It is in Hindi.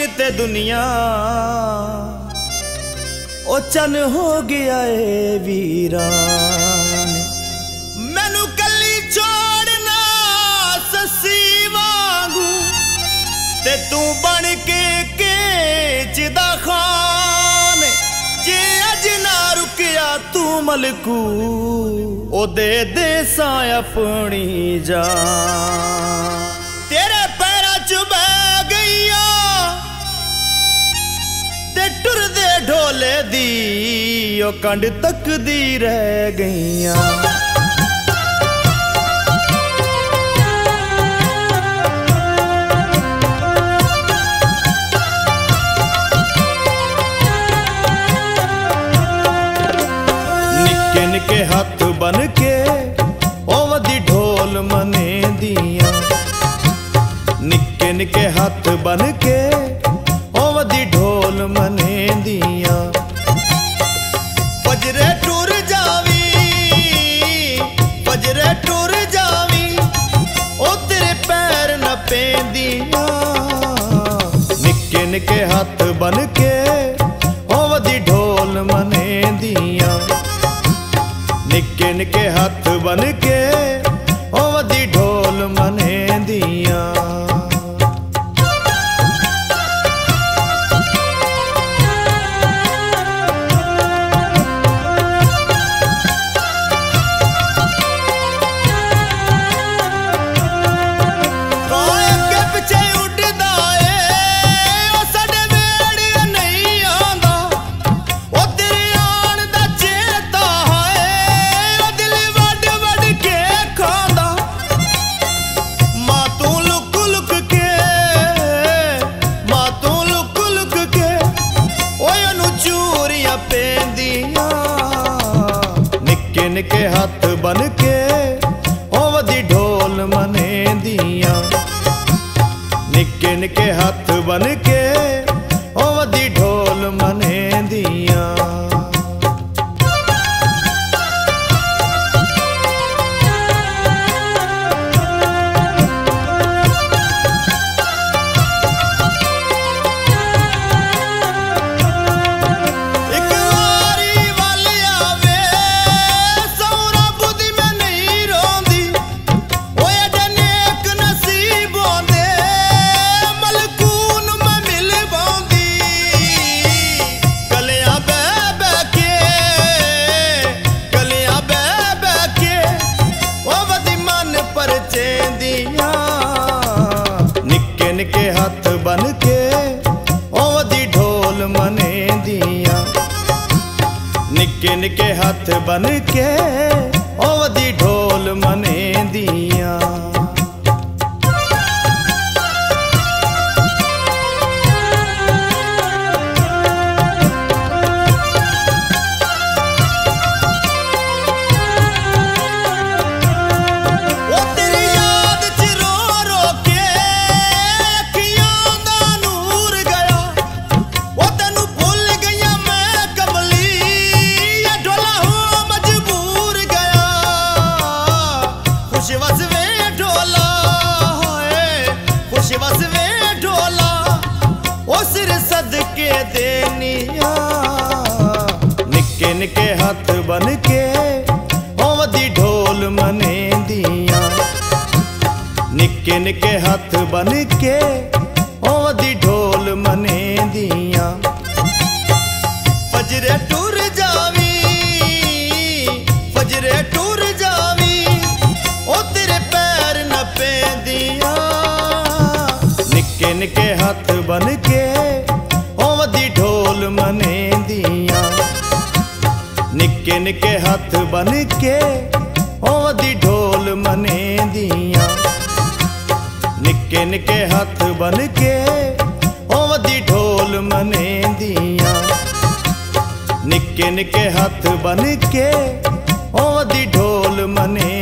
ते दुनिया ओ चन हो गया है वीरान। मैनू कली छोड़ना ससी वांगू ते तू बन के चिदा खान। जे अज ना रुकिया तू मलकू ओ दे सा अपनी जान। तेरे पैरा च बह गईया ते टुरदे ढोले दी ओ कंड तक दी रह गईया। निके निके हाथ बन के ओ वदी ढोल मने दिया। निके निके हाथ बन के ओ वदी ढोल मने दिया। फजरे टुर जावी फजरे टुर जावी ओ तेरे पैर न पेंदिया। निके निके हाथ बन के ओ वदी ढोल मने दिया। निके निके हाथ बन के ओ वदी ढोल मने दिया। निके हाथ बन के ओ वदी ढोल मने दिया। निके निके हाथ बन के ओ वदी ढोल मने दिया। निके हाथ बन के ओ वदी ढोल मने दिया। निके निके हाथ बन के ओ वदी ढोल मने दिया। सदके देनिया। निके निके हाथ बन के ओ वदी ढोल मने दिया। निके निके हाथ बन के ओ वदी ढोल मने दिया। फजरे टुर जावी फजरे टुर जावी ओ तेरे पैर न पेंदिया। निके निके हाथ बन के ओ वदी ढोल मने दिया। निके निके हाथ बन के ओ वदी ढोल मने दिया। निके निके हाथ बन के ओ वदी ढोल मने दिया। निके निके हाथ बन के ओ वदी ढोल मने